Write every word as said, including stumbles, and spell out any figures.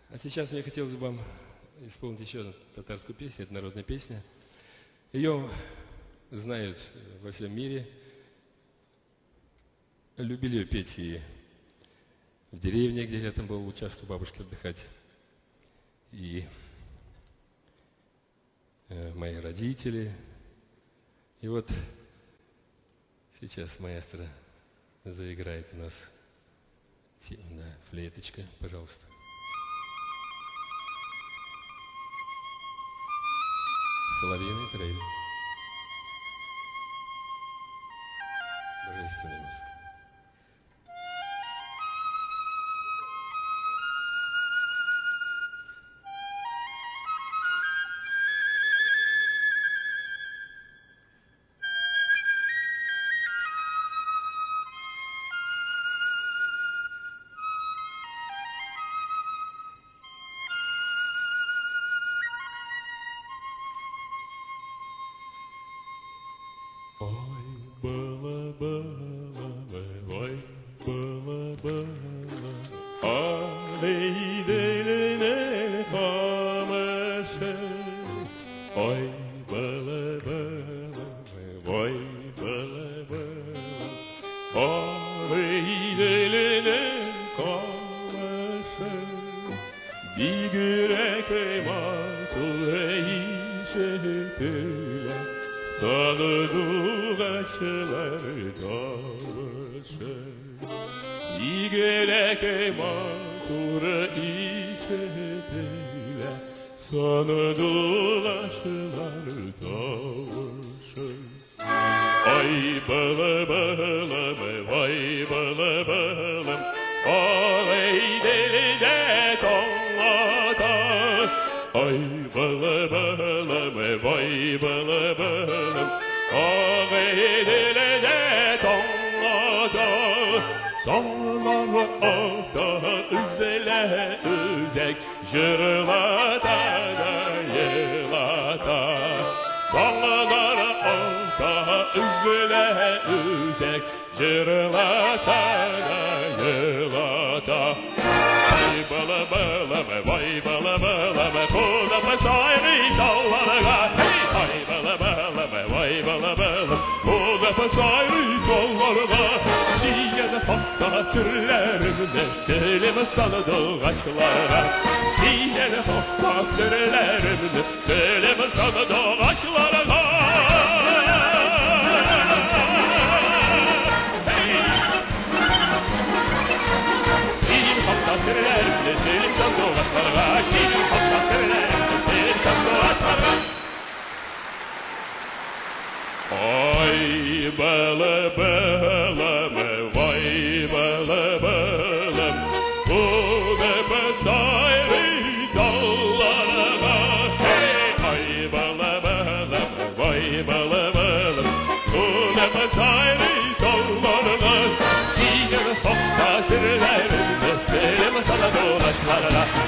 А сейчас мне хотелось бы вам исполнить еще одну татарскую песню. Это народная песня. Ее знают во всем мире. Любили ее петь и в деревне, где я там был, участвовал, бабушке отдыхать. И э, мои родители. И вот сейчас маэстро заиграет у нас да, флейточка, пожалуйста. Соловьиный трейлер. Божественный музыка. Ой, было, было, ой, было, было, ой, делене хамеше. Ой, было, было, ой, было, было, ой, делене хамеше. Бигрек матуе işetile, sanıdık aşılar dağışı. İgelek matura işetile, sanıdık aşılar dağışı. Ay bala bala vay bala bala, ay deli de tonlata. Ay bala bala vay bala bala, ay deli de tonlata. Dağlar ata üzele üzek, jırlata da yılata. Dağlar ata üzele üzek, jırlata da yılata. Vay bala bala vay bala bala, koda pasayri dağlara. Vay bala bala vay bala bala, koda pasayri dağlara. Siyede hatta sürülerimde söyleme sana doğaçlara. Siyede hatta sürülerimde söyleme sana doğaçlara. Siyede hatta sürülerimde söyleme sana doğaçlara. Siyede hatta sürülerimde söyleme sana doğaçlara. Ay bala bala vay bala bala, bu ne besayri dağlara. Hey ay bala bala vay bala bala, bu ne besayri dağlara. Siyah hafta sürülerinde söyleme sana dolaşlara.